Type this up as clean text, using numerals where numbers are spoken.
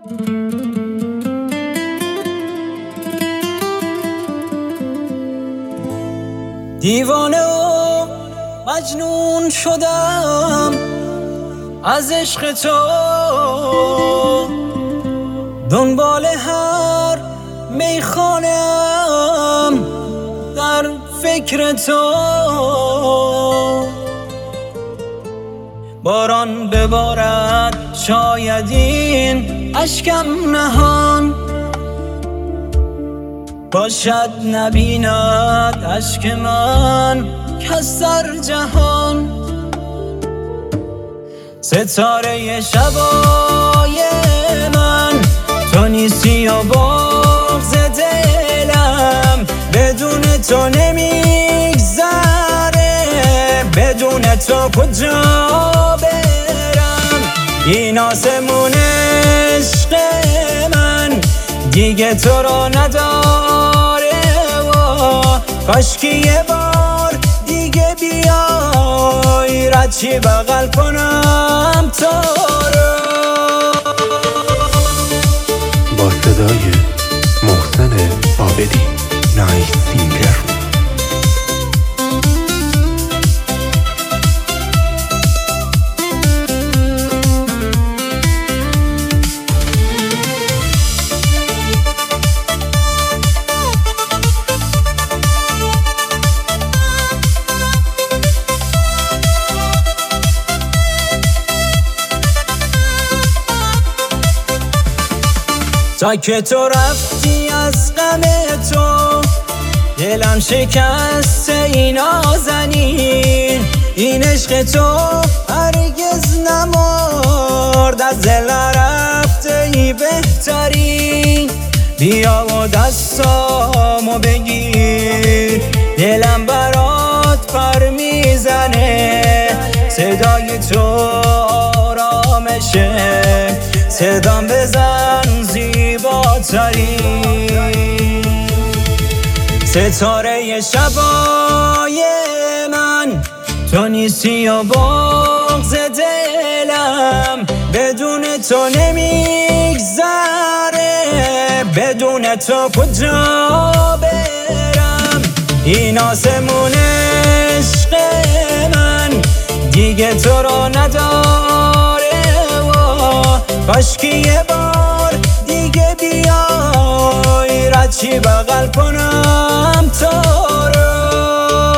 دیوانه و مجنون شدم از عشق تو، دنبال هر میخانه‌ام در فکر تو. باران ببارد شاید این اشکم نهان باشد، نبیند اشک من کس در جهان. ستاره شبای من تو نیستی و بغض دلم بدون تو نمیگذره، بدون تو کجا برم؟ این آسمون عشق من دیگه تو رو نداره و کاشکی یه بار دیگه بیای ردچی بغل کنم تو رو. با صدای محسن عابدی، نایس سینگر. تا که تو رفتی از غم تو دلم شکست ای نازنین، این عشق تو هرگز نمرد از دل نرفت ای بهترین. بیا و دستامو بگیر دلم برات پر میزنه، صدای تو آرامشه، صدام بزن زیباترین. ستاره شبای من تو نیستی و بغض دلم بدون تو نمیگذره، بدون تو کجا برم؟ این آسمون عشق من دیگه تو رو نداره و کاشکی یه بار دیگه بیای ردچی بغل کنم تو رو.